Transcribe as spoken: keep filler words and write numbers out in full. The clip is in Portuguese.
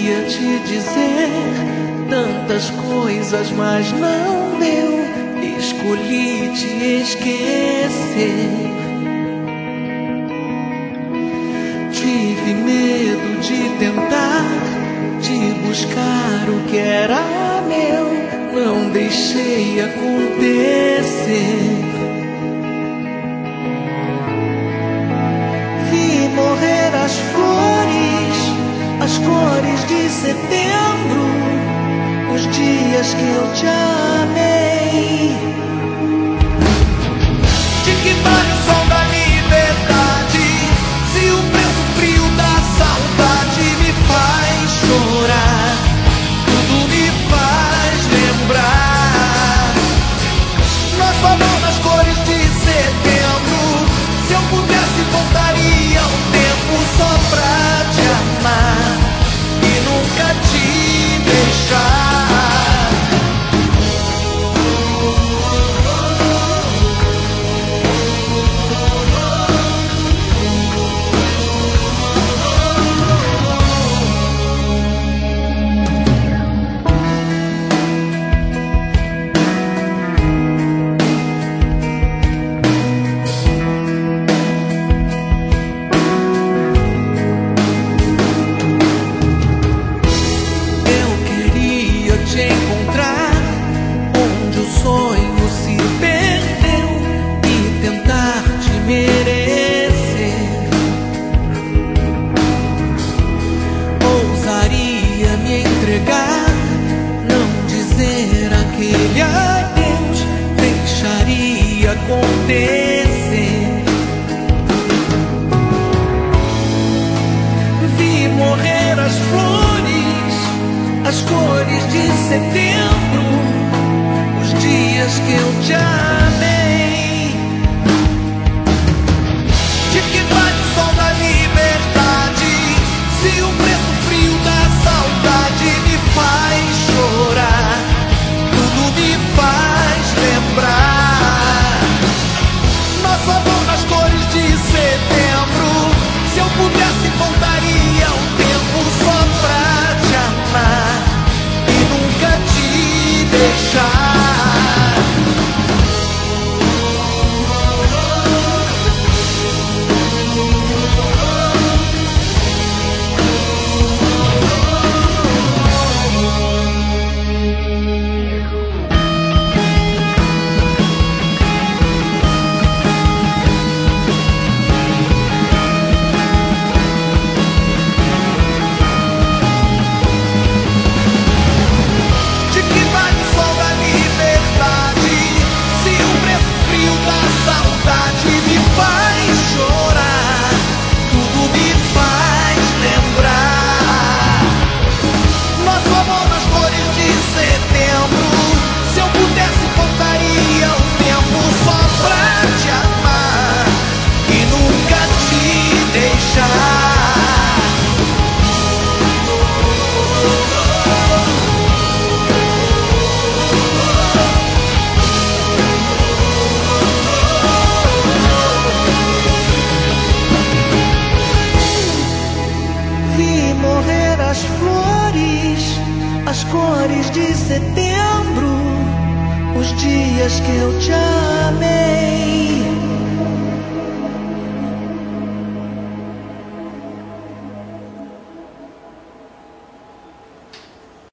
queria te dizer tantas coisas, mas não deu. Escolhi te esquecer. Tive medo de tentar, de buscar o que era meu. Não deixei acontecer. Vi morrer as flores, as cores de setembro, os dias que eu te amei. De que vale o som da liberdade, se o preço frio da saudade me faz chorar, tudo me faz lembrar. Nós falamos nas cores de setembro. Se eu pudesse voltaria o tempo só pra te amar e nunca te deixar. Acontecer. Vi morrer as flores, as cores de setembro, os dias que eu te amei. De que vale o som da liberdade, se o preço frio da saudade me faz chorar, tudo me faz lembrar. Só vou nas cores de setembro. Se eu pudesse voltaria o tempo só pra te amar e nunca te deixar. As flores, as cores de setembro, os dias que eu te amei.